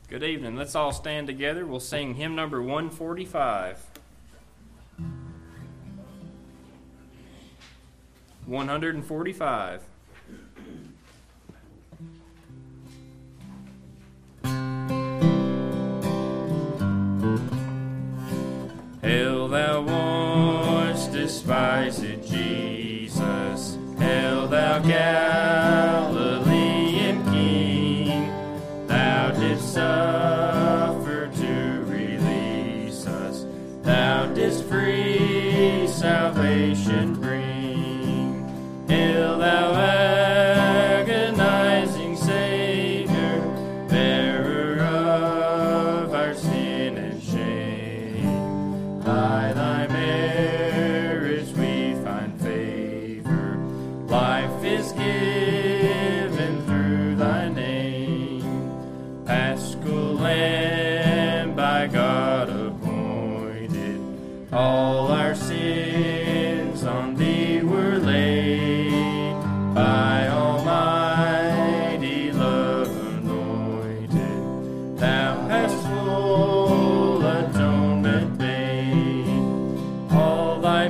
Good evening. Let's all stand together. We'll sing hymn number 145. 145. Hail thou once despised Jesus, hail thou Galilean King, thou didst suffer to release us, thou didst free salvation bring. Hail thou agonizing Savior, bearer of our sin and shame. By thy merits we find favor, life is given through thy name. Paschal Lamb by God appointed, all our sins on thee were laid. By almighty love anointed, thou hast full atonement made. All thy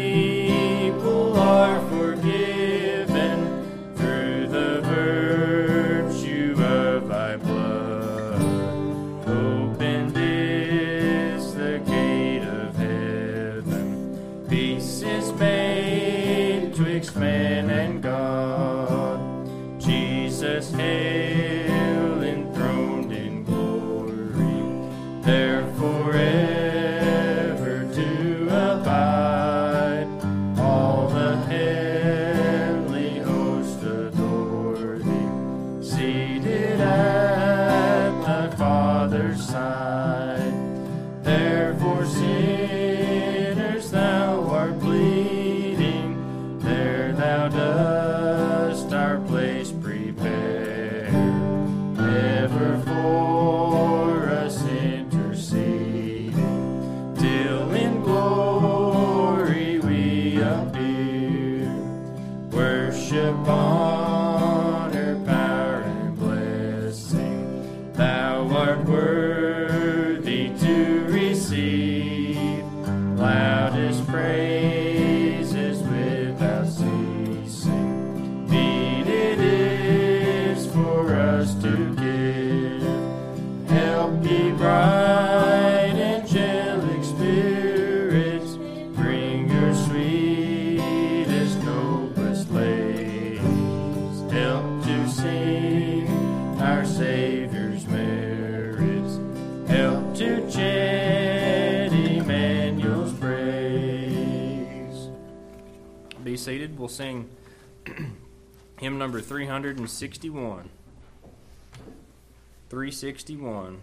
people are forgiven through the virtue of thy blood. Opened is the gate of heaven, peace is made twixt man and God. Jesus, hail, enthroned in glory, there forever to abide. All the heavenly host adore thee, seated at thy Father's side. Therefore sinners thou art bleeding, there thou dost our place prepare. Ever for us interceding, till in glory we appear. Worship, honor, power, and blessing, thou art worthy to receive. Loudest praises without ceasing, meet it is for us to give. Help ye bright angelic spirits, bring your sweetest, noblest lays. Help to sing our Savior's merits, help to chant Emmanuel's praise. Be seated. We'll sing hymn number 361. 361.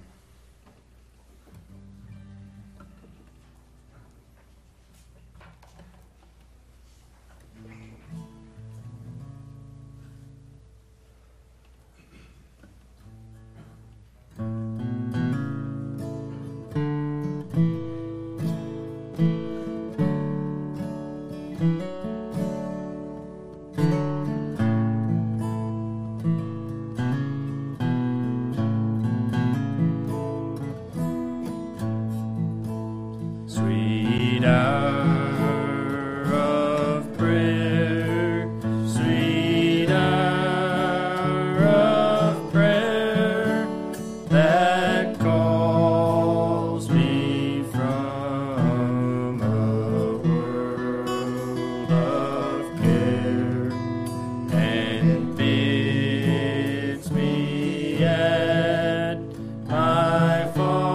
Sweet hour of prayer, sweet hour of prayer, that calls me from a world of care, and bids me at my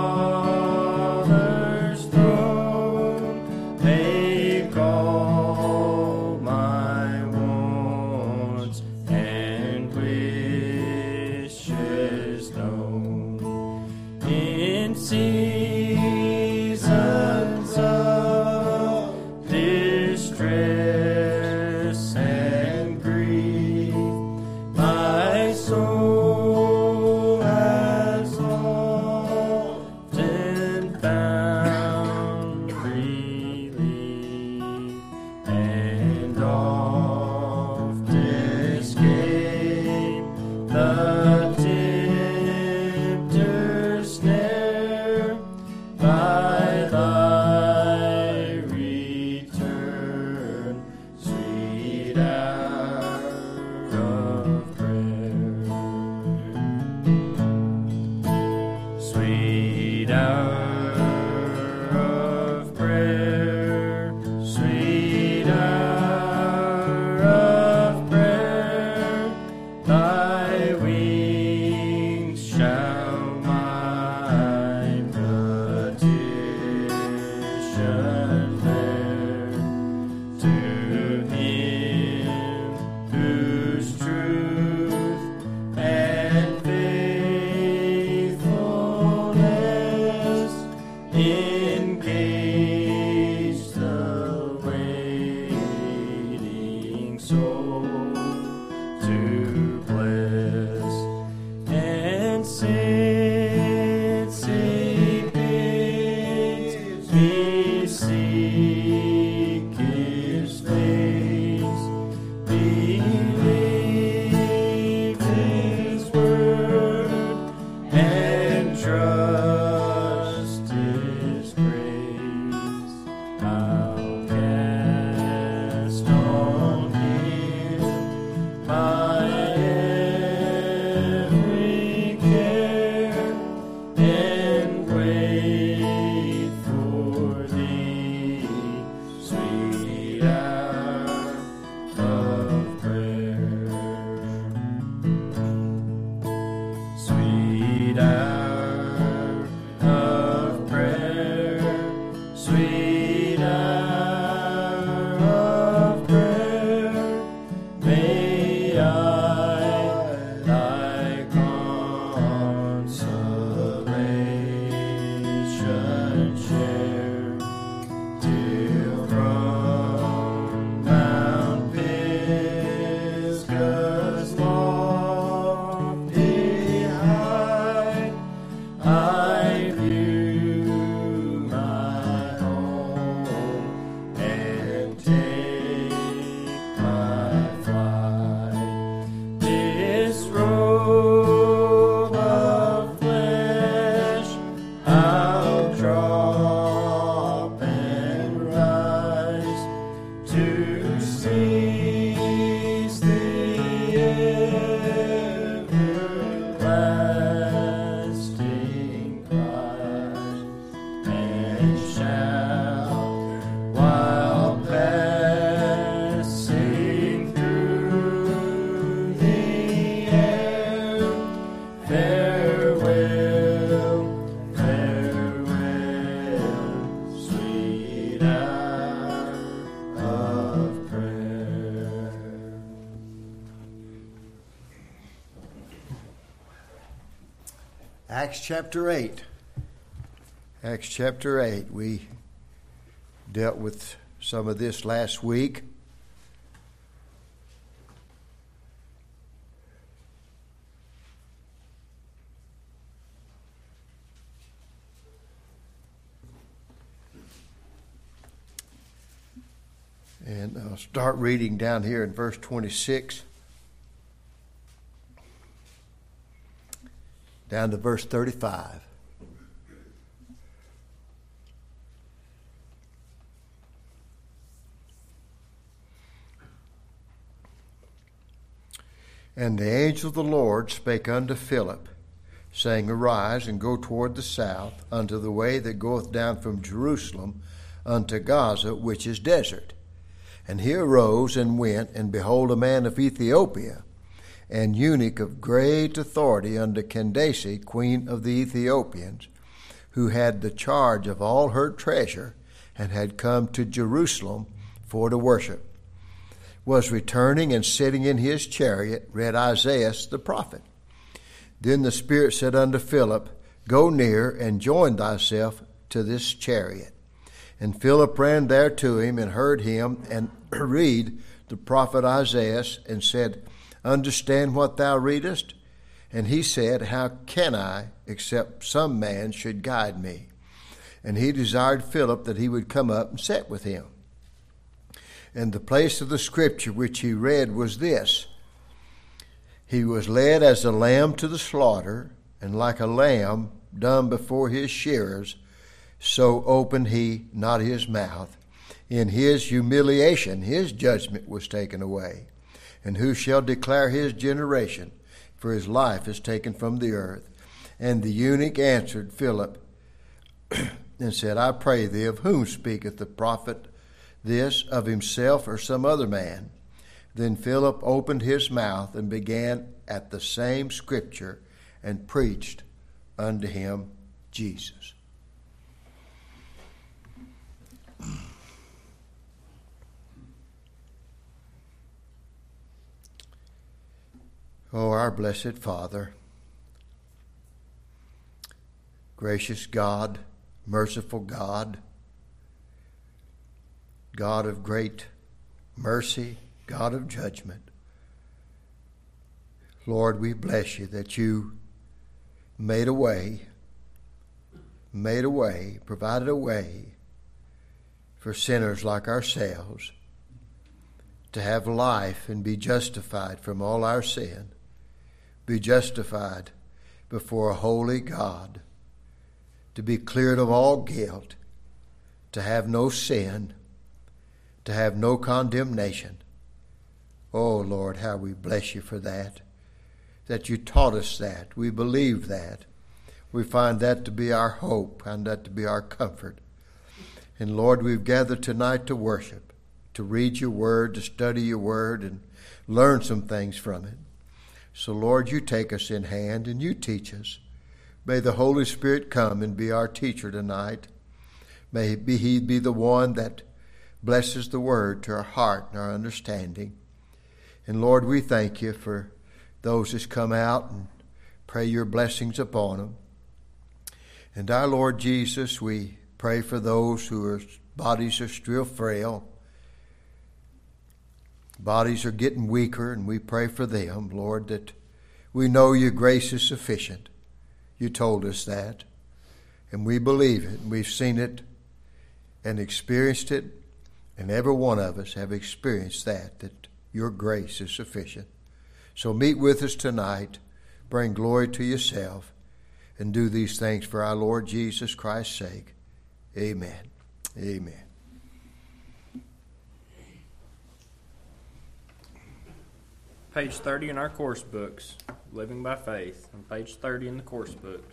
Father's throne, make all my wants and wishes known. In seasons of distress and grief, my soul has often found relief, and oft escaped the sweet hour of prayer, sweet hour of prayer, may I thy consolation share, till from Mount Pisgah's lofty height I view my home and take my flight. This robe of flesh I'll drop and rise to seize the everlasting prize, and shall, while passing through the air, farewell, farewell, sweet hour of prayer. Acts chapter 8. Acts chapter 8. We dealt with some of this last week. And I'll start reading down here in verse 26. Down to verse 35. And the angel of the Lord spake unto Philip, saying, Arise, and go toward the south, unto the way that goeth down from Jerusalem unto Gaza, which is desert. And he arose and went, and behold, a man of Ethiopia, and eunuch of great authority under Candace, queen of the Ethiopians, who had the charge of all her treasure, and had come to Jerusalem for to worship, was returning and sitting in his chariot, read Isaiah the prophet. Then the Spirit said unto Philip, Go near and join thyself to this chariot. And Philip ran there to him and heard him and read the prophet Isaiah, and said, Understand what thou readest? And he said, How can I, except some man should guide me? And he desired Philip that he would come up and sit with him. And the place of the scripture which he read was this: He was led as a lamb to the slaughter, and like a lamb dumb before his shearers, so opened he not his mouth. In his humiliation his judgment was taken away. And who shall declare his generation? For his life is taken from the earth. And the eunuch answered Philip and said, I pray thee, of whom speaketh the prophet this, of himself or some other man? Then Philip opened his mouth and began at the same scripture, and preached unto him Jesus. Oh, our blessed Father, gracious God, merciful God, God of great mercy, God of judgment. Lord, we bless you that you made a way, provided a way for sinners like ourselves to have life and be justified from all our sin, be justified before a holy God, to be cleared of all guilt, to have no sin, to have no condemnation. Oh, Lord, how we bless you for that you taught us that. We believe that. We find that to be our hope and that to be our comfort. And Lord, we've gathered tonight to worship, to read your word, to study your word, and learn some things from it. So, Lord, you take us in hand and you teach us. May the Holy Spirit come and be our teacher tonight. May he be the one that blesses the word to our heart and our understanding. And Lord, we thank you for those that's come out, and pray your blessings upon them. And our Lord Jesus, we pray for those whose bodies are still frail. Bodies are getting weaker, and we pray for them, Lord, that we know your grace is sufficient. You told us that, and we believe it, and we've seen it and experienced it, and every one of us have experienced that your grace is sufficient. So meet with us tonight, bring glory to yourself, and do these things for our Lord Jesus Christ's sake. Amen. Amen. Page 30 in our course books, Living by Faith, on page 30 in the course books.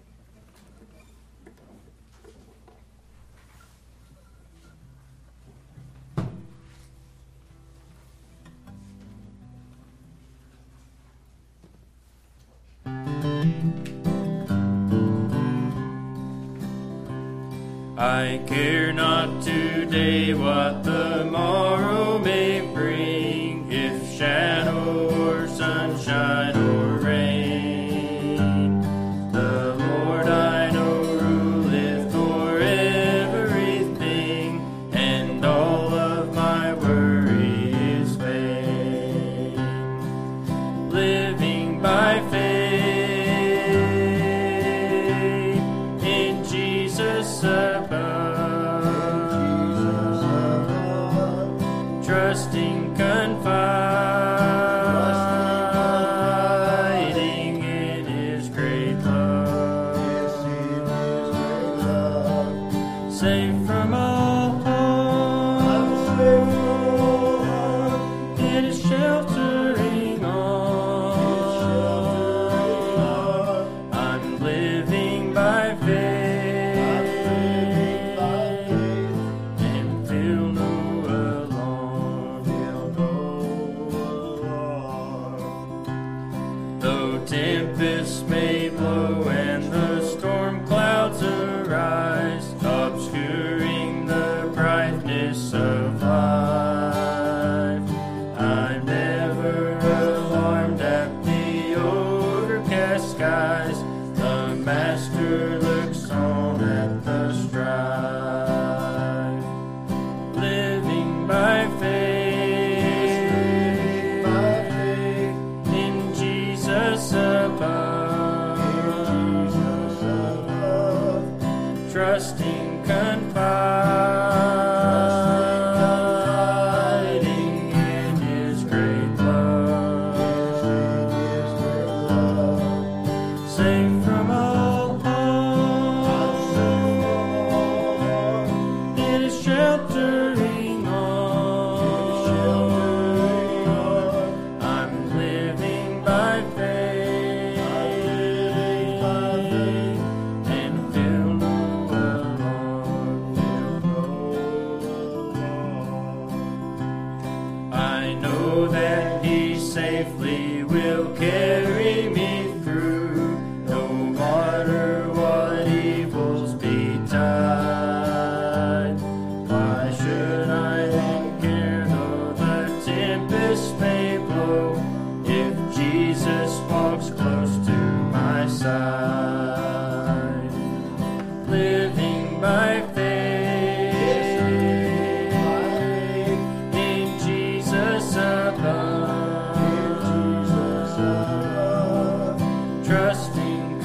I care not today what the morrow may bring, if shadow or sunshine or rain. The Lord I know ruleth o'er everything, and all of my worry is vain. Living by faith in Jesus above, trusting, confiding in his great love, safe from all harm, in his sheltering arm. I'm living by faith and feel no alarm. Though tempests may blow and the storm clouds arise, obscuring the brightness of life, I'm never alarmed at the overcast skies. The Master looks on at the strife. Living by faith in Jesus above, trusting, confiding in his great love, safe from all harm, in his sheltering arm. I'm living by faith and feel no alarm. I know that he safely will carry me through, no matter what evils betide. Why should I then care though the tempest may blow, if Jesus walks close to my side? Living by faith in Jesus above, trusting,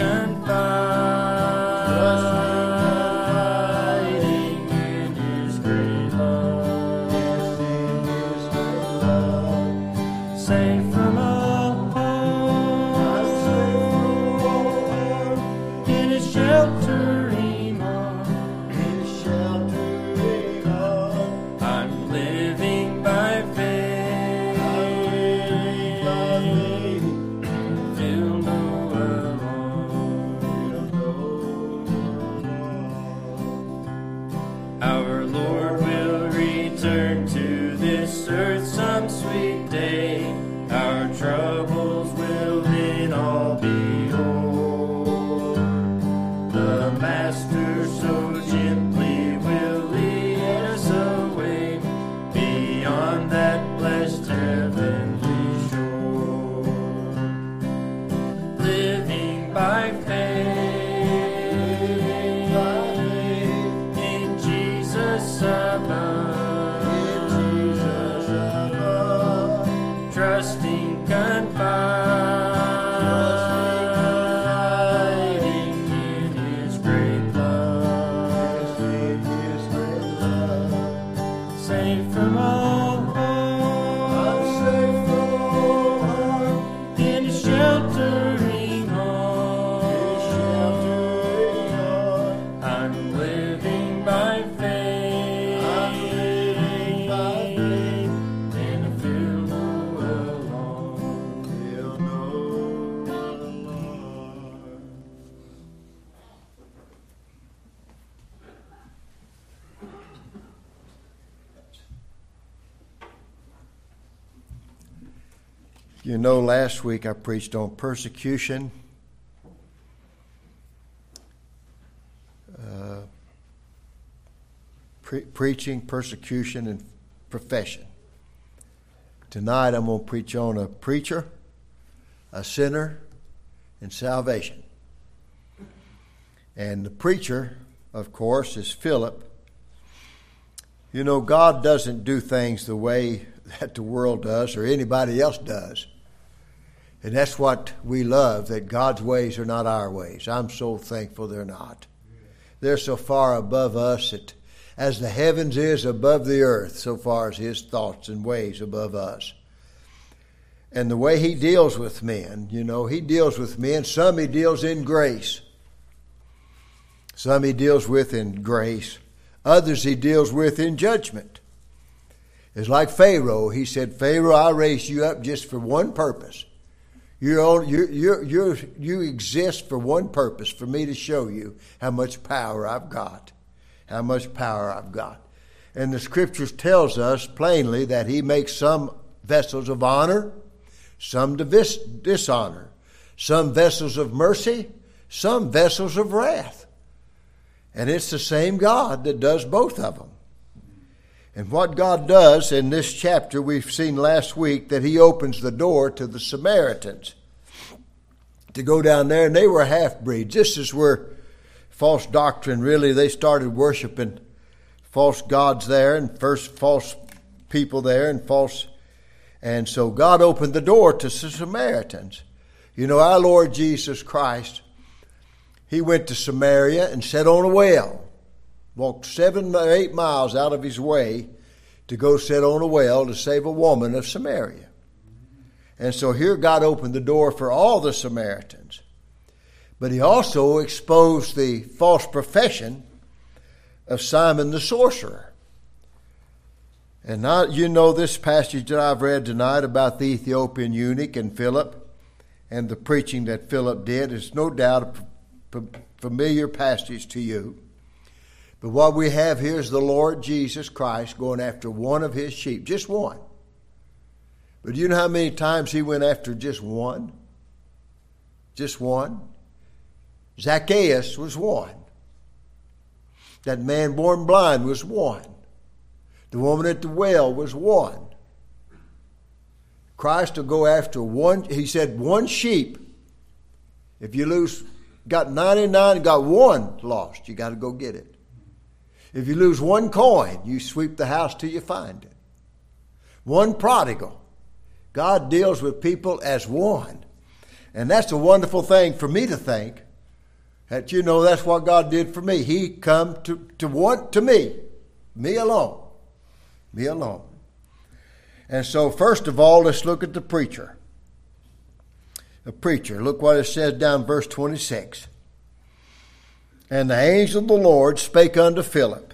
confiding in his great love, safe from all harm, in his sheltering arm. I'm living by faith, feel no alarm. Our Lord will return to this earth some sweet day. Our troubles will then all be o'er. Master so gently will lead us away beyond that blessed heavenly shore. Living by faith in Jesus above, trusting, confiding in His great love, safe from all harm, in His sheltering arms. I'm living by faith in a field well long. You know, last week I preached on persecution, preaching, persecution, and profession. Tonight I'm going to preach on a preacher, a sinner, and salvation. And the preacher, of course, is Philip. You know, God doesn't do things the way that the world does or anybody else does. And that's what we love, that God's ways are not our ways. I'm so thankful they're not. They're so far above us that as the heavens is above the earth, so far as His thoughts and ways above us. And the way He deals with men, you know, He deals with men. Some He deals in grace. Some He deals with in grace. Others He deals with in judgment. It's like Pharaoh. He said, Pharaoh, I raised you up just for one purpose. You exist for one purpose, for me to show you how much power I've got. How much power I've got. And the Scriptures tells us plainly that He makes some vessels of honor, some dishonor, some vessels of mercy, some vessels of wrath. And it's the same God that does both of them. And what God does in this chapter, we've seen last week that He opens the door to the Samaritans to go down there, and they were half-breeds. This is where false doctrine, really, they started worshiping false gods there, and first false people there, and so God opened the door to the Samaritans. You know, our Lord Jesus Christ, He went to Samaria and sat on a well. Walked 7 or 8 miles out of His way to go sit on a well to save a woman of Samaria. And so here God opened the door for all the Samaritans. But He also exposed the false profession of Simon the sorcerer. And now, you know this passage that I've read tonight about the Ethiopian eunuch and Philip and the preaching that Philip did is no doubt a familiar passage to you. But what we have here is the Lord Jesus Christ going after one of His sheep, just one. But do you know how many times He went after just one? Just one. Zacchaeus was one. That man born blind was one. The woman at the well was one. Christ will go after one. He said one sheep. If you got 99 and got one lost, you got to go get it. If you lose one coin, you sweep the house till you find it. One prodigal. God deals with people as one. And that's a wonderful thing for me to think. That, you know, that's what God did for me. He come to me alone. Me alone. And so, first of all, let's look at the preacher. The preacher. Look what it says down in verse 26. And the angel of the Lord spake unto Philip.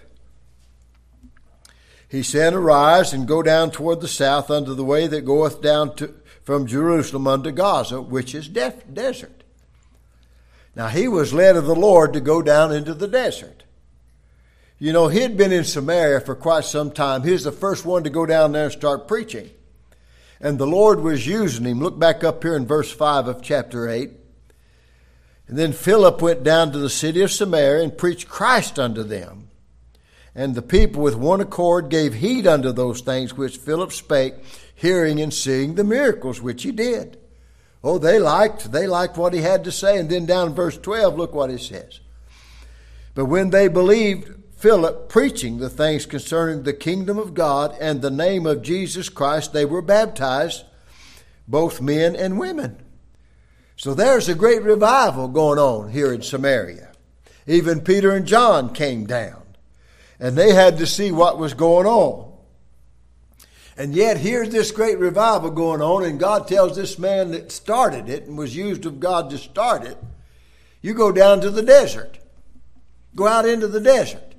He said, Arise and go down toward the south unto the way that goeth down from Jerusalem unto Gaza, which is desert. Now he was led of the Lord to go down into the desert. You know, he had been in Samaria for quite some time. He was the first one to go down there and start preaching. And the Lord was using him. Look back up here in verse 5 of chapter 8. And then Philip went down to the city of Samaria and preached Christ unto them. And the people with one accord gave heed unto those things which Philip spake, hearing and seeing the miracles which he did. Oh, they liked what he had to say. And then down in verse 12, look what it says. But when they believed Philip preaching the things concerning the kingdom of God and the name of Jesus Christ, they were baptized, both men and women. So there's a great revival going on here in Samaria. Even Peter and John came down, and they had to see what was going on. And yet here's this great revival going on, and God tells this man that started it and was used of God to start it, you go down to the desert. Go out into the desert.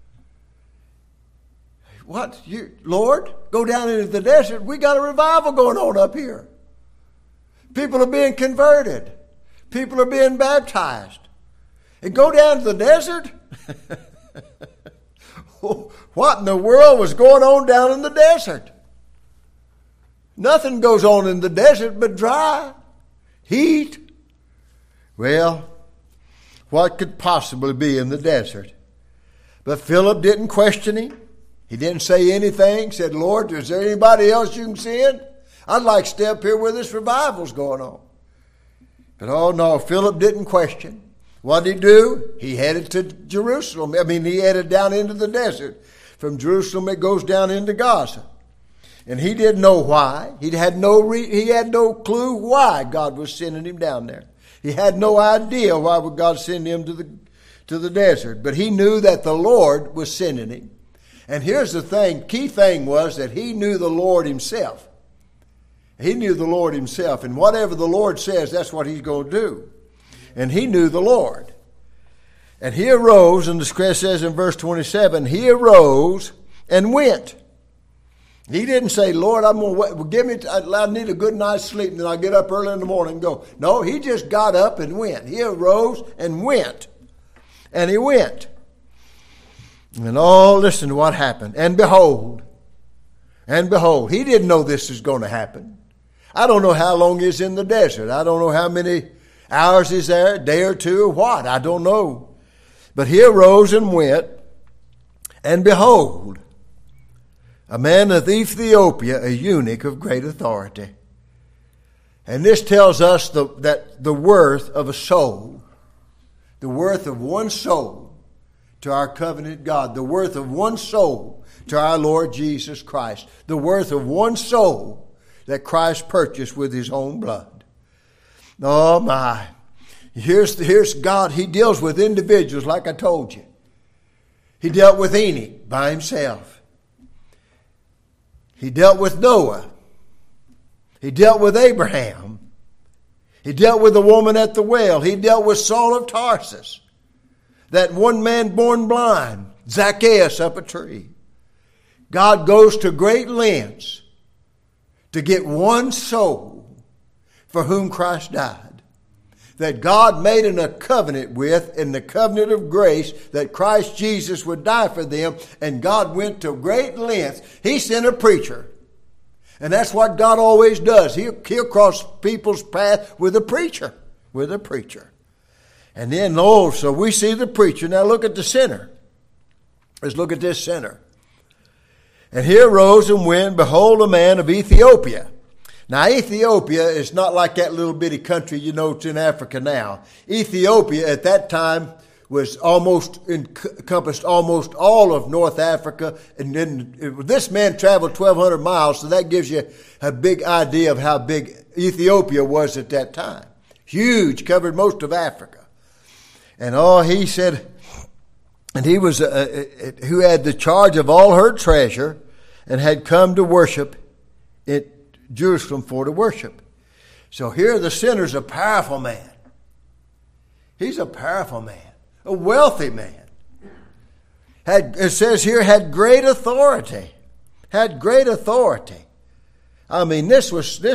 What? Lord, go down into the desert? We got a revival going on up here. People are being converted. People are being baptized. And go down to the desert? What in the world was going on down in the desert? Nothing goes on in the desert but dry, heat. Well, what could possibly be in the desert? But Philip didn't question him. He didn't say anything. Said, Lord, is there anybody else you can send? I'd like to stay up here where this revival's going on. But oh no, Philip didn't question. What did he do? He headed to Jerusalem. He headed down into the desert. From Jerusalem it goes down into Gaza. And he didn't know why. He had no clue why God was sending him down there. He had no idea why would God send him to the desert. But he knew that the Lord was sending him. And here's the thing, key thing was that he knew the Lord himself. He knew the Lord himself. And whatever the Lord says, that's what he's going to do. And he knew the Lord. And he arose, and the scripture says in verse 27, he arose and went. He didn't say, Lord, I need a good night's sleep, and then I'll get up early in the morning and go. No, he just got up and went. He arose and went. And he went. And listen to what happened. And behold, he didn't know this was going to happen. I don't know how long he's in the desert. I don't know how many hours he's there, a day or two or what. I don't know. But he arose and went, and behold, a man of Ethiopia, a eunuch of great authority. And this tells us that the worth of a soul, the worth of one soul to our covenant God, the worth of one soul to our Lord Jesus Christ, the worth of one soul that Christ purchased with his own blood. Oh my. Here's God. He deals with individuals like I told you. He dealt with Enoch by himself. He dealt with Noah. He dealt with Abraham. He dealt with the woman at the well. He dealt with Saul of Tarsus. That one man born blind, Zacchaeus up a tree. God goes to great lengths to get one soul for whom Christ died. That God made a covenant with, in the covenant of grace, that Christ Jesus would die for them, and God went to great lengths. He sent a preacher. And that's what God always does. He'll cross people's path with a preacher. With a preacher. And then, so we see the preacher. Now look at the sinner. Let's look at this sinner. And he arose and went, behold, a man of Ethiopia. Now, Ethiopia is not like that little bitty country, it's in Africa now. Ethiopia at that time was encompassed almost all of North Africa. And then this man traveled 1,200 miles, so that gives you a big idea of how big Ethiopia was at that time. Huge, covered most of Africa. And he said, and he was who had the charge of all her treasure and had come to worship at Jerusalem for to worship. So here the sinner's a powerful man. He's a powerful man, a wealthy man. It says here, had great authority. Had great authority. This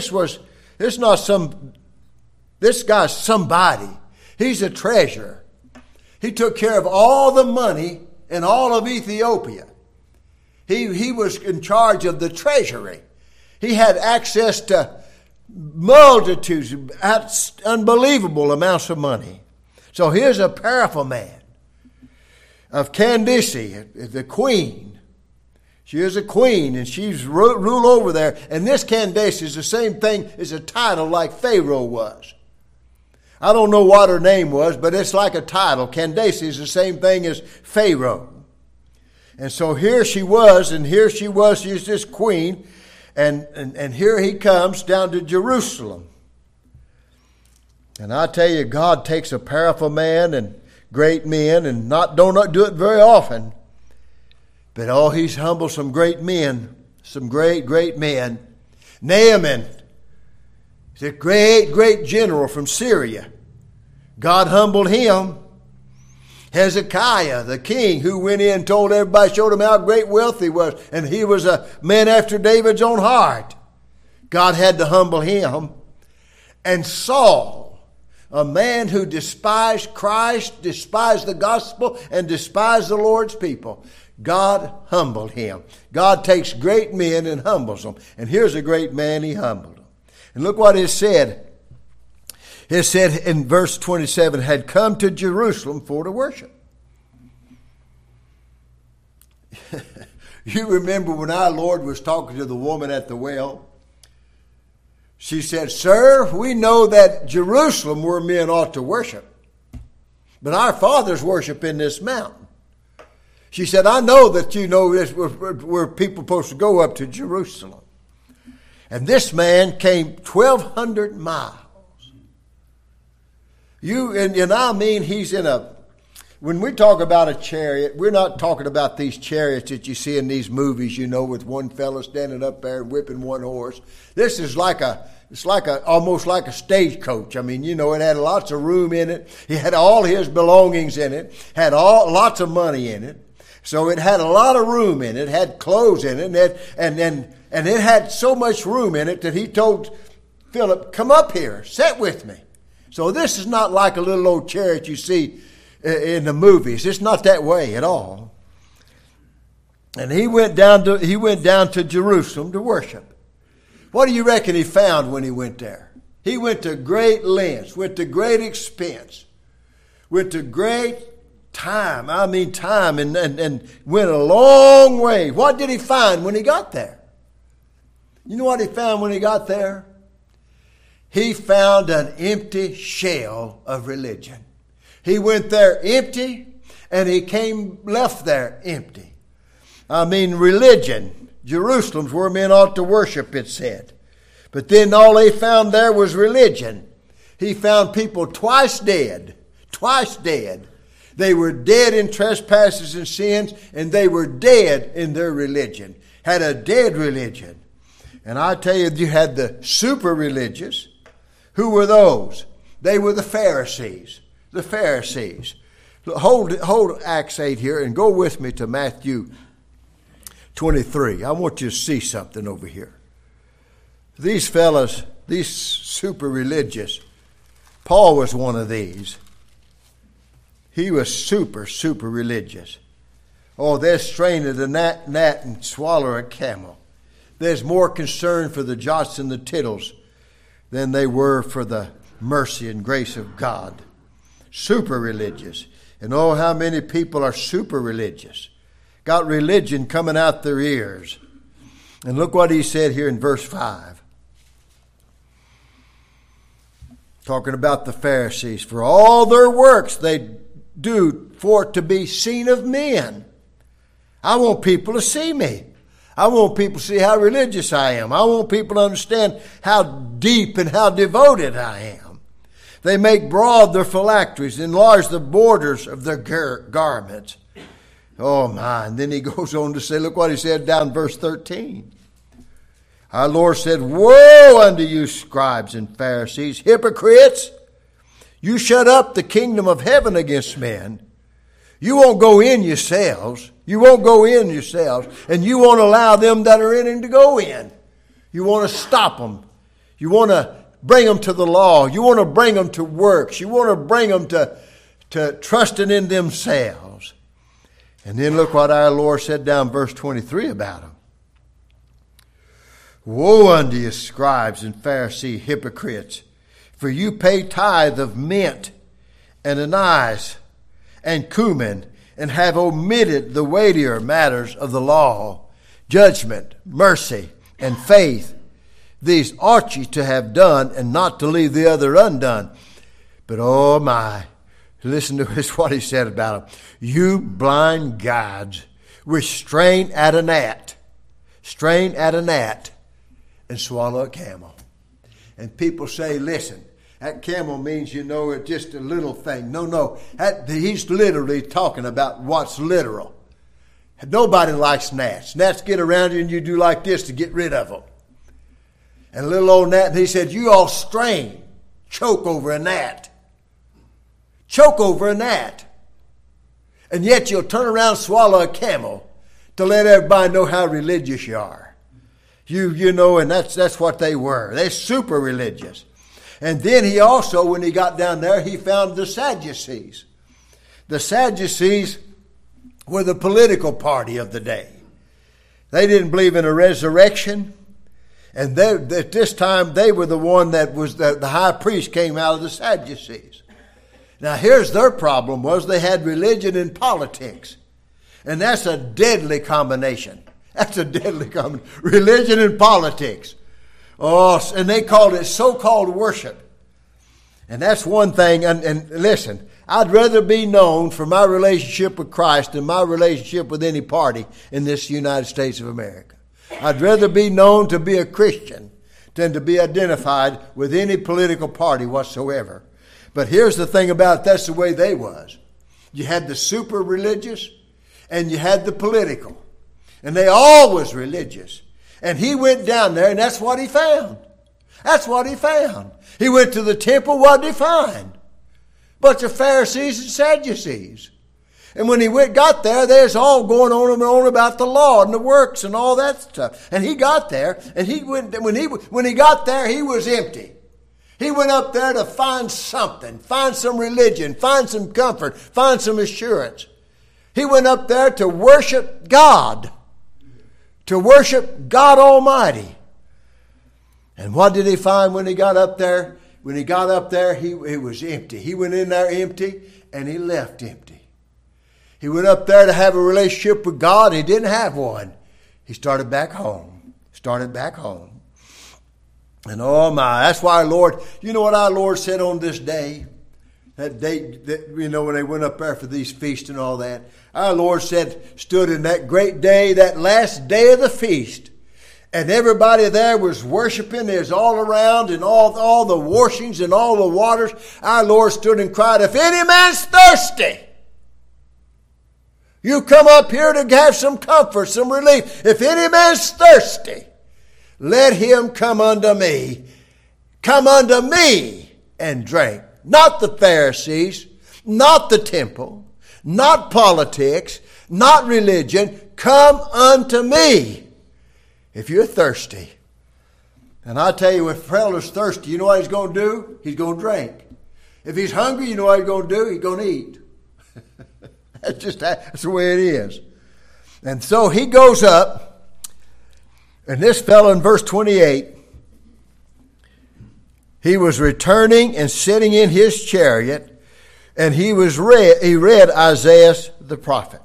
guy's somebody. He's a treasurer. He took care of all the money in all of Ethiopia. He was in charge of the treasury. He had access to multitudes, unbelievable amounts of money. So here's a powerful man of Candace, the queen. She is a queen, and she's rule over there. And this Candace is the same thing as a title like Pharaoh was. I don't know what her name was, but it's like a title. Candace is the same thing as Pharaoh. And so here she was, she's this queen, and here he comes down to Jerusalem. And I tell you, God takes a powerful man and great men, and do not do it very often. But he's humbled some great men, some great, great men. Naaman is a great, great general from Syria. God humbled him. Hezekiah, the king, who went in and told everybody, showed him how great wealth he was, and he was a man after David's own heart. God had to humble him. And Saul, a man who despised Christ, despised the gospel, and despised the Lord's people. God humbled him. God takes great men and humbles them. And here's a great man, he humbled them. And look what it said. It said in verse 27, had come to Jerusalem for to worship. You remember when our Lord was talking to the woman at the well? She said, "Sir, we know that Jerusalem where men ought to worship, but our fathers worship in this mountain." She said, "I know that you know this where people are supposed to go up to Jerusalem." And this man came 1,200 miles. He's in when we talk about a chariot, we're not talking about these chariots that you see in these movies, with one fellow standing up there and whipping one horse. This is almost like a stagecoach. It had lots of room in it. He had all his belongings in it, had lots of money in it. So it had a lot of room in it, had clothes in it, and it had so much room in it that he told Philip, "Come up here, sit with me." So this is not like a little old chariot you see in the movies. It's not that way at all. And he went down to Jerusalem to worship. What do you reckon he found when he went there? He went to great lengths, went to great expense, went to great time, and went a long way. What did he find when he got there? You know what he found when he got there? He found an empty shell of religion. He went there empty, and he left there empty. Religion. Jerusalem's where men ought to worship, it said. But then all they found there was religion. He found people twice dead. They were dead in trespasses and sins, and they were dead in their religion. Had a dead religion. And I tell you, you had the super religious. Who were those? They were the Pharisees. The Pharisees. Hold Acts 8 here and go with me to Matthew 23. I want you to see something over here. These fellas, these super religious, Paul was one of these. He was super religious. Oh, they're straining the gnat and swallow a camel. There's more concern for the jots and the tittles than they were for the mercy and grace of God. Super religious. And oh, how many people are super religious. Got religion coming out their ears. And look what he said here in verse 5. Talking about the Pharisees. For all their works they do for it to be seen of men. I want people to see me. I want people to see how religious I am. I want people to understand how deep and how devoted I am. They make broad their phylacteries, enlarge the borders of their garments. Oh my. And then he goes on to say, look what he said down verse 13. Our Lord said, "Woe unto you, scribes and Pharisees, hypocrites! You shut up the kingdom of heaven against men. You won't go in yourselves. You won't go in yourselves. And you won't allow them that are in to go in. You want to stop them. You want to bring them to the law. You want to bring them to works. You want to bring them to trusting in themselves." And then look what our Lord said down verse 23 about them. "Woe unto you, scribes and Pharisee hypocrites, for you pay tithe of mint and Ananias and Cumin, and have omitted the weightier matters of the law, judgment, mercy, and faith. These ought ye to have done, and not to leave the other undone. But oh my, listen to what he said about them. You blind guides, which strain at a gnat, and swallow a camel. And people say, listen, that camel means, it's just a little thing. No. He's literally talking about what's literal. Nobody likes gnats. Gnats get around you and you do like this to get rid of them. And little old gnat, he said, you all strain, choke over a gnat. Choke over a gnat. And yet you'll turn around and swallow a camel to let everybody know how religious you are. And that's what they were. They're super religious. And then he also, when he got down there, he found the Sadducees. The Sadducees were the political party of the day. They didn't believe in a resurrection. And at this time, they were the one that was the high priest came out of the Sadducees. Now, here's their problem was they had religion and politics. And that's a deadly combination. Religion and politics. Oh, and they called it so-called worship. And that's one thing. And listen, I'd rather be known for my relationship with Christ than my relationship with any party in this United States of America. I'd rather be known to be a Christian than to be identified with any political party whatsoever. But here's the thing about it, that's the way they was. You had the super religious and you had the political. And they all was religious. And he went down there and that's what he found. He went to the temple, what did he find? Bunch of Pharisees and Sadducees. And when he got there, there's all going on and on about the law and the works and all that stuff. And he got there, and when he got there, he was empty. He went up there to find something, find some religion, find some comfort, find some assurance. He went up there to worship God Almighty. And what did he find when he got up there? When he got up there, he was empty. He went in there empty, and he left empty. He went up there to have a relationship with God. He didn't have one. He started back home. And oh my, that's why our Lord, you know what our Lord said on this day? That day, when they went up there for these feasts and all that. Our Lord stood in that great day, that last day of the feast. And everybody there was worshiping. There's all around and all the washings and all the waters. Our Lord stood and cried, if any man's thirsty, you come up here to have some comfort, some relief. If any man's thirsty, let him come unto me. Come unto me and drink. Not the Pharisees, not the temple, not politics, not religion. Come unto me if you're thirsty. And I tell you, if a fella's thirsty, you know what he's going to do? He's going to drink. If he's hungry, you know what he's going to do? He's going to eat. That's the way it is. And so he goes up, and this fellow in verse 28, he was returning and sitting in his chariot, and he read Isaiah the prophet.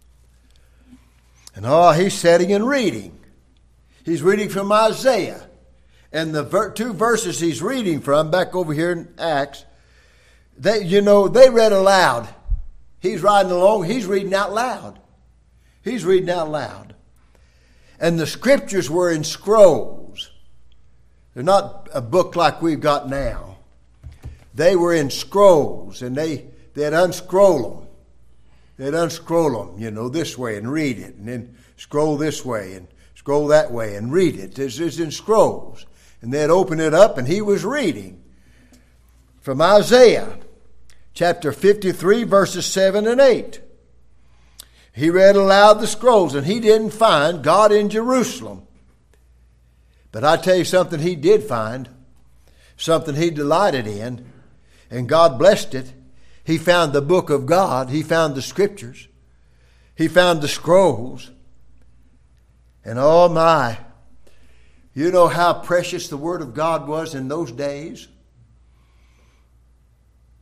And he's sitting and reading. He's reading from Isaiah. And the two verses he's reading from, back over here in Acts, they read aloud. He's riding along, he's reading out loud. And the scriptures were in scrolls. They're not a book like we've got now. They were in scrolls, and they'd unscroll them. This way and read it, and then scroll this way and scroll that way and read it. It's in scrolls. And they'd open it up, and he was reading from Isaiah chapter 53, verses 7 and 8. He read aloud the scrolls, and he didn't find God in Jerusalem. But I tell you something he did find, something he delighted in, and God blessed it. He found the book of God. He found the scriptures. He found the scrolls. And oh my, you know how precious the word of God was in those days?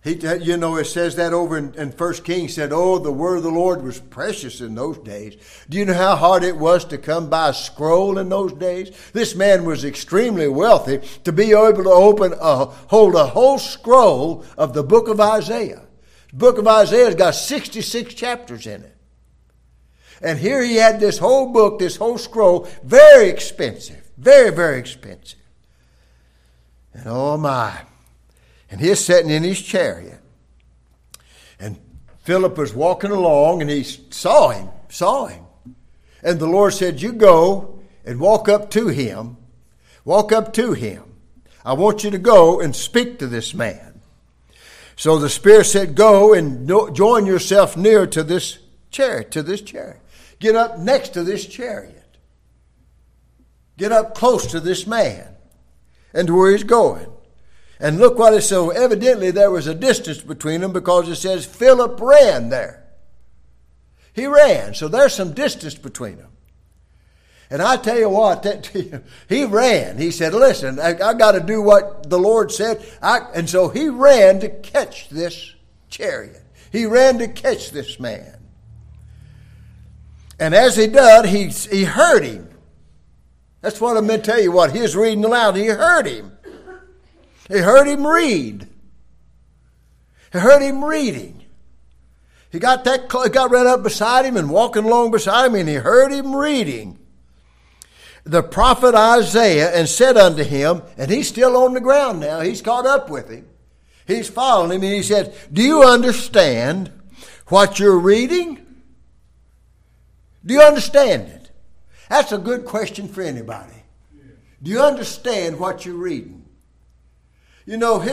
It says that over in 1 Kings, said, oh, the word of the Lord was precious in those days. Do you know how hard it was to come by a scroll in those days? This man was extremely wealthy to be able to hold a whole scroll of the book of Isaiah. The book of Isaiah has got 66 chapters in it. And here he had this whole book, this whole scroll, very expensive, very, very expensive. And oh my. And he's sitting in his chariot. And Philip was walking along and he saw him. And the Lord said, you go and walk up to him. Walk up to him. I want you to go and speak to this man. So the Spirit said, go and join yourself near to this chariot, Get up next to this chariot. Get up close to this man and to where he's going. And look what it says. So evidently there was a distance between them because it says Philip ran there. He ran. So there's some distance between them. And I tell you what, he ran. He said, listen, I got to do what the Lord said. And so he ran to catch this chariot. He ran to catch this man. And as he did, he heard him. That's what I meant to tell you what. He was reading aloud. He heard him. He heard him read. He heard him reading. He got right up beside him and walking along beside him, and he heard him reading the prophet Isaiah, and said unto him, and he's still on the ground now. He's caught up with him. He's following him, and he said, do you understand what you're reading? Do you understand it? That's a good question for anybody. Do you understand what you're reading? You know,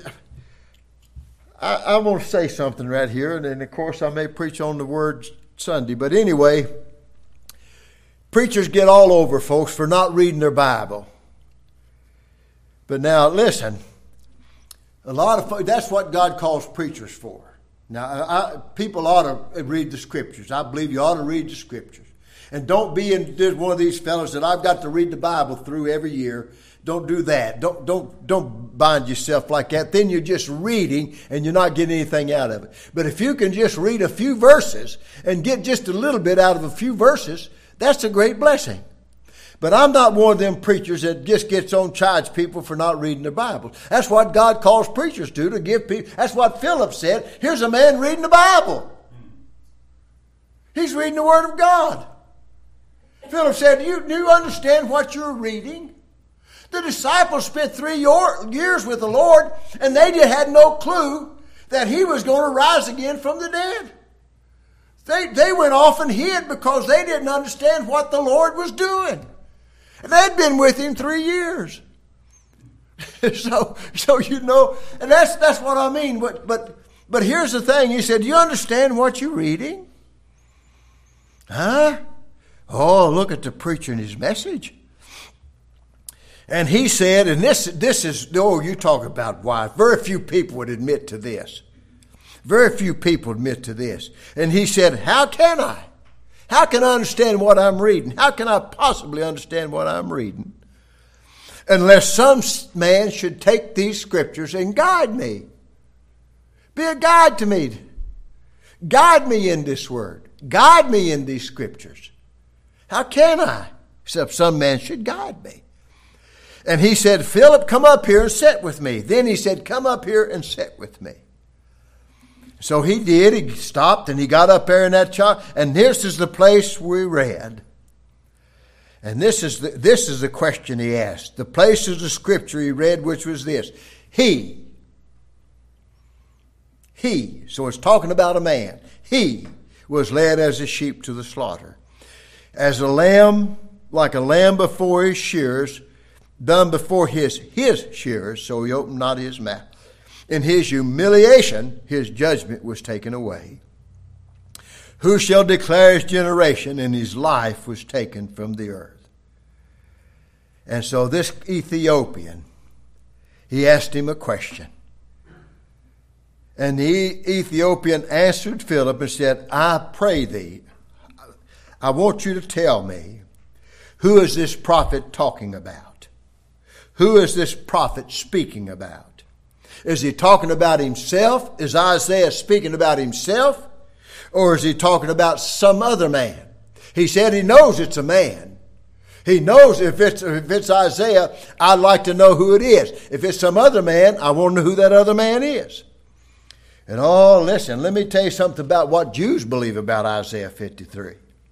I want to say something right here, and then, of course, I may preach on the word Sunday. But anyway, preachers get all over folks for not reading their Bible. But now, listen, a lot of folks, that's what God calls preachers for. Now, people ought to read the Scriptures. I believe you ought to read the Scriptures. And don't be one of these fellows that I've got to read the Bible through every year. Don't do that. Don't bind yourself like that. Then you're just reading and you're not getting anything out of it. But if you can just read a few verses and get just a little bit out of a few verses, that's a great blessing. But I'm not one of them preachers that just gets on charge people for not reading the Bible. That's what God calls preachers to give people. That's what Philip said. Here's a man reading the Bible. He's reading the Word of God. Philip said, do you understand what you're reading? The disciples spent 3 years with the Lord, and they had no clue that he was going to rise again from the dead. They went off and hid because they didn't understand what the Lord was doing. And they'd been with him 3 years. so you know, and that's what I mean. But here's the thing. He said, do you understand what you're reading? Huh? Oh, look at the preacher and his message. And he said, and this is, you talk about why. Very few people would admit to this. Very few people admit to this. And he said, how can I? How can I understand what I'm reading? How can I possibly understand what I'm reading? Unless some man should take these Scriptures and guide me. Be a guide to me. Guide me in this Word. Guide me in these Scriptures. How can I? Except some man should guide me. And he said, Philip, come up here and sit with me. Then he said, come up here and sit with me. So he did. He stopped and he got up there in that chair. And this is the place we read. And this is the question he asked. The place of the Scripture he read, which was this. He. So it's talking about a man. He was led as a sheep to the slaughter. As a lamb, like a lamb before his shearers, done before his shearers, so he opened not his mouth. In his humiliation, his judgment was taken away. Who shall declare his generation? And his life was taken from the earth. And so this Ethiopian, he asked him a question. And the Ethiopian answered Philip and said, I pray thee, I want you to tell me, who is this prophet talking about? Who is this prophet speaking about? Is he talking about himself? Is Isaiah speaking about himself? Or is he talking about some other man? He said he knows it's a man. He knows if it's Isaiah, I'd like to know who it is. If it's some other man, I want to know who that other man is. And listen, let me tell you something about what Jews believe about Isaiah 53.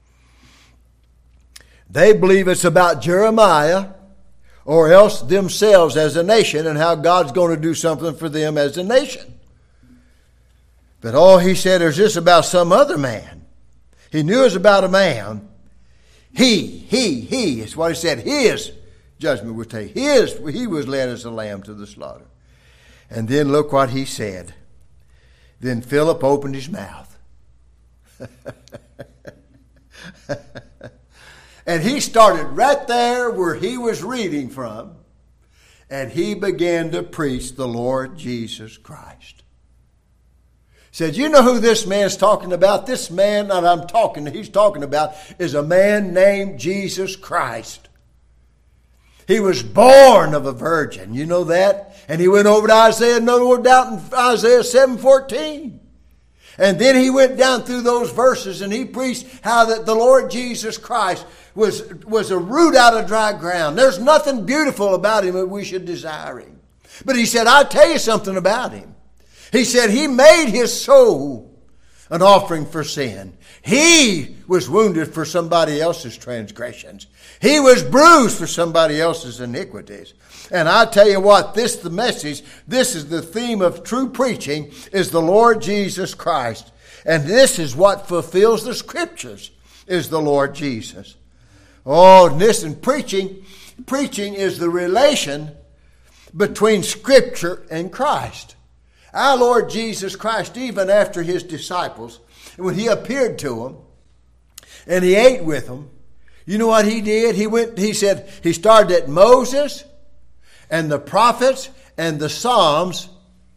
They believe it's about Jeremiah or else themselves as a nation and how God's going to do something for them as a nation. But he said is this about some other man. He knew it was about a man. He is what he said. His judgment would take. He was led as a lamb to the slaughter. And then look what he said. Then Philip opened his mouth. And he started right there where he was reading from. And he began to preach the Lord Jesus Christ. Said, you know who this man's talking about? This man that he's talking about is a man named Jesus Christ. He was born of a virgin. You know that? And he went over to Isaiah, no doubt in Isaiah 7:14. And then he went down through those verses and he preached how that the Lord Jesus Christ was a root out of dry ground. There's nothing beautiful about him that we should desire him. But he said, I'll tell you something about him. He said he made his soul an offering for sin. He was wounded for somebody else's transgressions. He was bruised for somebody else's iniquities. And I tell you what, this is the theme of true preaching, is the Lord Jesus Christ. And this is what fulfills the Scriptures, is the Lord Jesus. Listen, preaching is the relation between Scripture and Christ. Our Lord Jesus Christ, even after his disciples, when he appeared to them and he ate with them, you know what he did? He started at Moses and the prophets and the Psalms,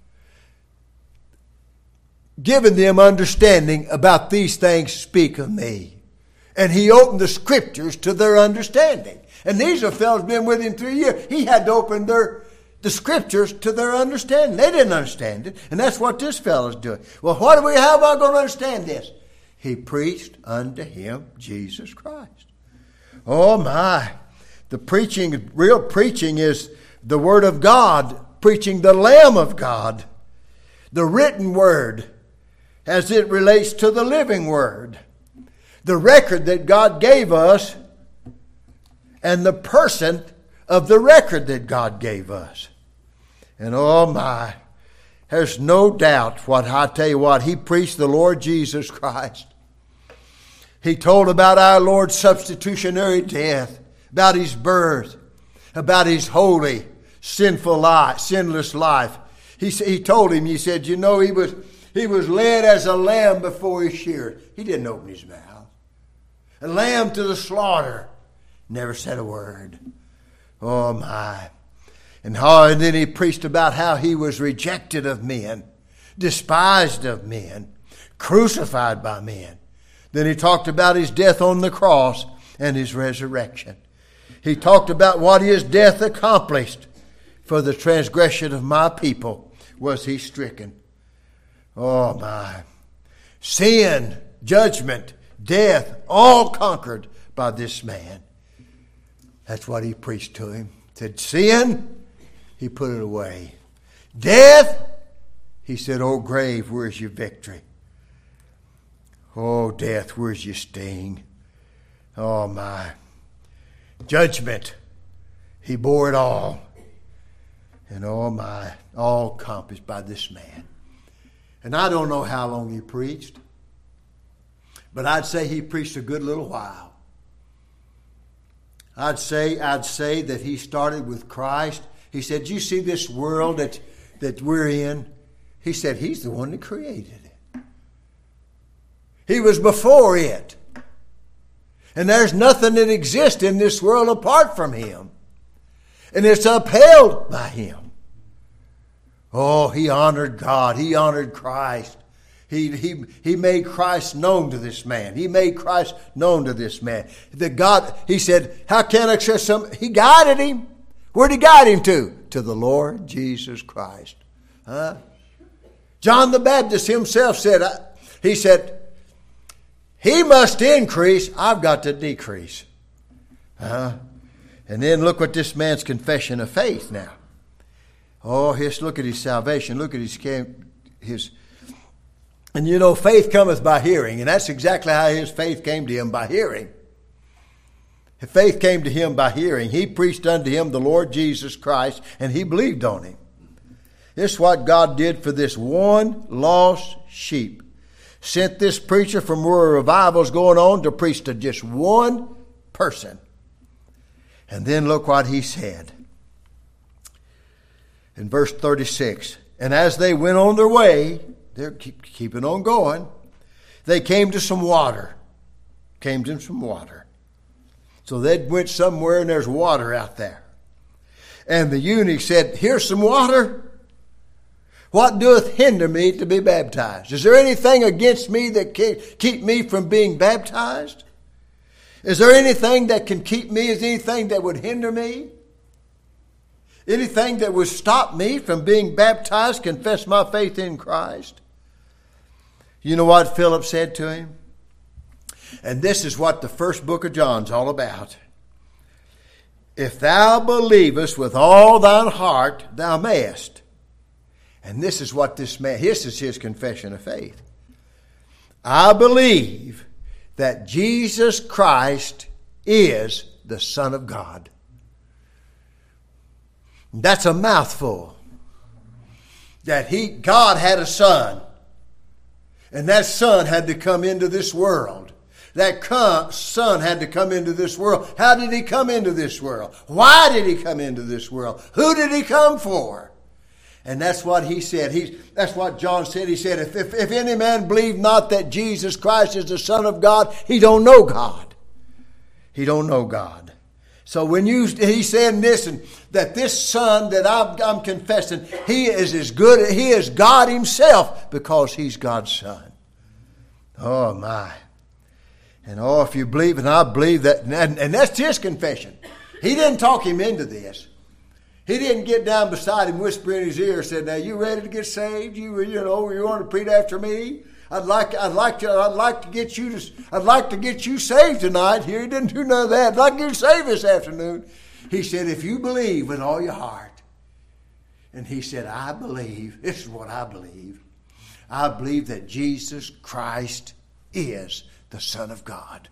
giving them understanding about these things speak of me. And he opened the Scriptures to their understanding. And these are fellows been with him 3 years. He had to open the Scriptures to their understanding. They didn't understand it. And that's what this fellow's doing. Well, how am I going to understand this? He preached unto him Jesus Christ. Oh my. Real preaching is the Word of God, preaching the Lamb of God. The written Word as it relates to the living Word. The record that God gave us and the person of the record that God gave us. And there's no doubt he preached the Lord Jesus Christ. He told about our Lord's substitutionary death, about his birth, about his holy, sinless life. He told him, he said, he was led as a lamb before he sheared. He didn't open his mouth. A lamb to the slaughter. Never said a word. Oh my. And then he preached about how he was rejected of men, despised of men, crucified by men. Then he talked about his death on the cross and his resurrection. He talked about what his death accomplished. For the transgression of my people was he stricken. Oh my. Sin, judgment, death, all conquered by this man. That's what he preached to him. Said, sin, he put it away. Death, he said, oh grave, where's your victory? Oh death, where's your sting? Oh my. Judgment, he bore it all. And oh my, all accomplished by this man. And I don't know how long he preached, but I'd say he preached a good little while. I'd say that he started with Christ. He said, you see this world that we're in? He said, he's the one that created it. He was before it. And there's nothing that exists in this world apart from him. And it's upheld by him. Oh, he honored God. He honored Christ. He made Christ known to this man. He made Christ known to this man. He said, how can I accept some? He guided him. Where'd he guide him to? To the Lord Jesus Christ. John the Baptist himself said, he said, he must increase, I've got to decrease. And then look what this man's confession of faith now. Oh, look at his salvation. Look at his. And you know, faith cometh by hearing. And that's exactly how his faith came to him, by hearing. His faith came to him by hearing. He preached unto him the Lord Jesus Christ, and he believed on him. This is what God did for this one lost sheep. Sent this preacher from where a revival's going on to preach to just one person. And then look what he said. In verse 36, and as they went on their way, they're keeping on going, they came to some water. Came to some water. So they went somewhere and there's water out there. And the eunuch said, here's some water. What doeth hinder me to be baptized? Is there anything against me that can keep me from being baptized? Is there anything that can keep me? Is there anything that would hinder me? Anything that would stop me from being baptized, confess my faith in Christ? You know what Philip said to him? And this is what the first book of John's all about. If thou believest with all thine heart, thou mayest. And this is what this is his confession of faith. I believe that Jesus Christ is the Son of God. That's a mouthful. That God had a son. And that son had to come into this world. That son had to come into this world. How did he come into this world? Why did he come into this world? Who did he come for? And that's what he said. That's what John said. He said, if any man believe not that Jesus Christ is the Son of God, he don't know God. He don't know God. So when he's saying this, and that this Son that I'm confessing, he is as good, he is God himself because he's God's Son. Oh my. And oh, if you believe, and I believe that, and that's his confession. He didn't talk him into this. He didn't get down beside him, whisper in his ear, and said, "Now you ready to get saved? You want to repeat after me? I'd like to get you saved tonight." Here, he didn't do none of that. I'd like to get you saved this afternoon. He said, "If you believe with all your heart," and he said, "I believe. This is what I believe. I believe that Jesus Christ is the Son of God."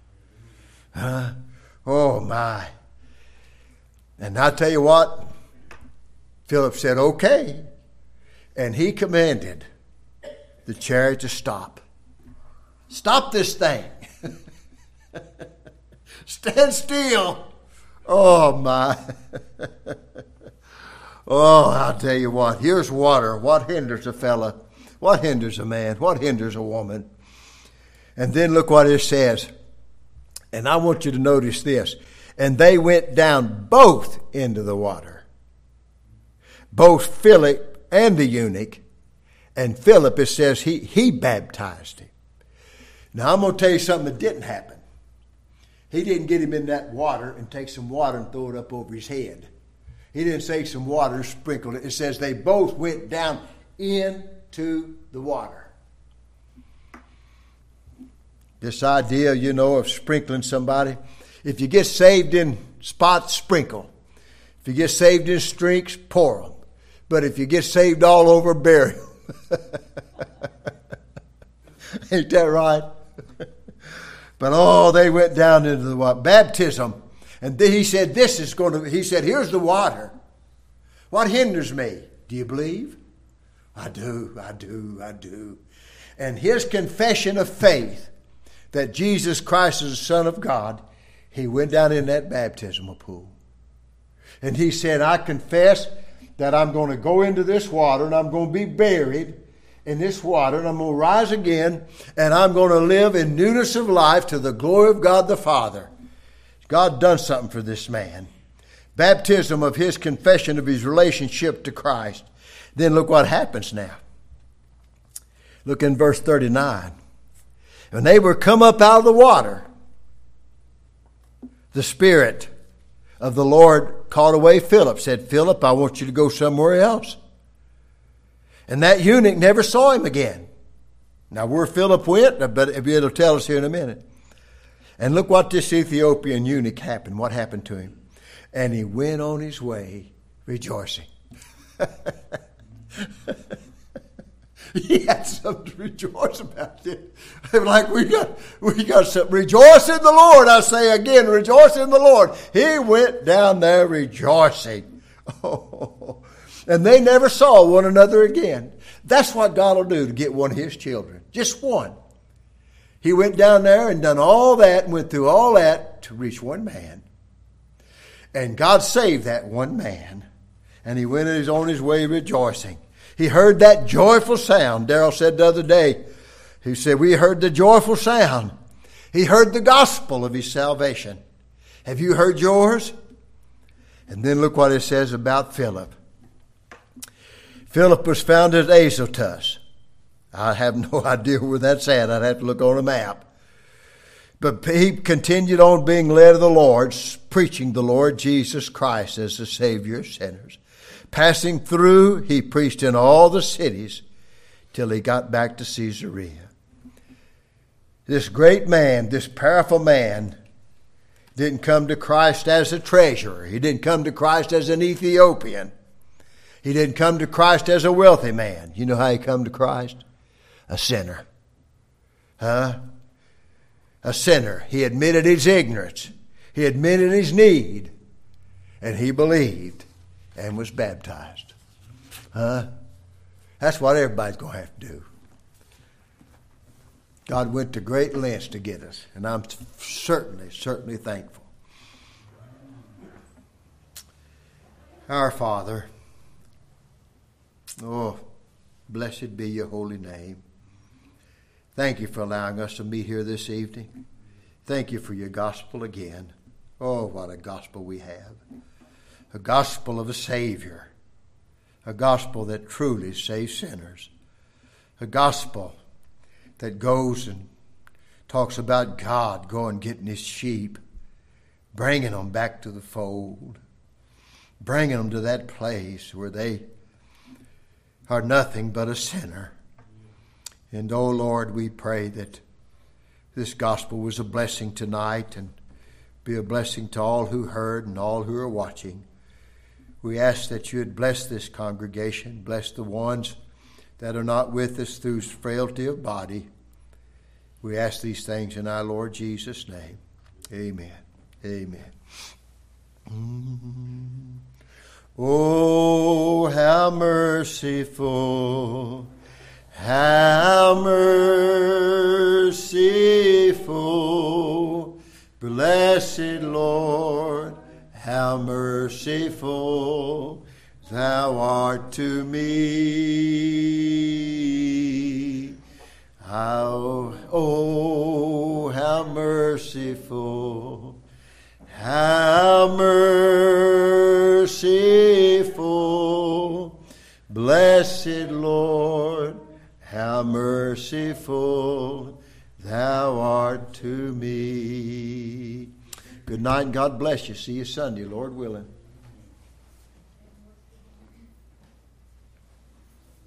Oh my! And I tell you what. Philip said, "Okay." And he commanded the chariot to stop. Stop this thing. Stand still. Oh, my. Oh, I'll tell you what. Here's water. What hinders a fella? What hinders a man? What hinders a woman? And then look what it says. And I want you to notice this. And they went down both into the water. Both Philip and the eunuch. And Philip, it says, he baptized him. Now, I'm going to tell you something that didn't happen. He didn't get him in that water and take some water and throw it up over his head. He didn't take some water and sprinkle it. It says they both went down into the water. This idea, of sprinkling somebody. If you get saved in spots, sprinkle. If you get saved in streaks, pour them. But if you get saved all over, bury them. Ain't that right? But they went down into the water. Baptism. And then he said, he said, here's the water. What hinders me? Do you believe? I do. And his confession of faith that Jesus Christ is the Son of God, he went down in that baptismal pool. And he said, I confess that I'm going to go into this water and I'm going to be buried in this water and I'm going to rise again and I'm going to live in newness of life to the glory of God the Father. God done something for this man. Baptism of his confession of his relationship to Christ. Then look what happens now. Look in verse 39. When they were come up out of the water, the Spirit of the Lord called away Philip, said, Philip, I want you to go somewhere else. And that eunuch never saw him again. Now, where Philip went, but it'll tell us here in a minute. And look what this Ethiopian eunuch happened. What happened to him? And he went on his way rejoicing. He had something to rejoice about. Like we got something. Rejoice in the Lord. I say again, rejoice in the Lord. He went down there rejoicing. Oh, and they never saw one another again. That's what God will do to get one of his children. Just one. He went down there and done all that and went through all that to reach one man. And God saved that one man. And he went on his way rejoicing. He heard that joyful sound. Darrell said the other day, he said, we heard the joyful sound. He heard the gospel of his salvation. Have you heard yours? And then look what it says about Philip. Philip was found at Azotus. I have no idea where that's at. I'd have to look on a map. But he continued on being led of the Lord, preaching the Lord Jesus Christ as the Savior of sinners. Passing through, he preached in all the cities till he got back to Caesarea. This great man, this powerful man, didn't come to Christ as a treasurer. He didn't come to Christ as an Ethiopian. He didn't come to Christ as a wealthy man. You know how he come to Christ? A sinner. A sinner. He admitted his ignorance. He admitted his need. And he believed and was baptized. That's what everybody's going to have to do. God went to great lengths to get us. And I'm certainly thankful. Our Father, oh, blessed be your holy name. Thank you for allowing us to meet here this evening. Thank you for your gospel again. Oh, what a gospel we have. A gospel of a Savior. A gospel that truly saves sinners. A gospel that goes and talks about God going getting his sheep, bringing them back to the fold, bringing them to that place where they are nothing but a sinner. And, oh, Lord, we pray that this gospel was a blessing tonight and be a blessing to all who heard and all who are watching. We ask that you would bless this congregation, bless the ones that are not with us through frailty of body. We ask these things in our Lord Jesus' name. Amen. Amen. Oh, how merciful, how merciful, blessed Lord, how merciful thou art to me. Oh, how merciful, how merciful, blessed Lord, how merciful thou art to me. Good night and God bless you. See you Sunday, Lord willing.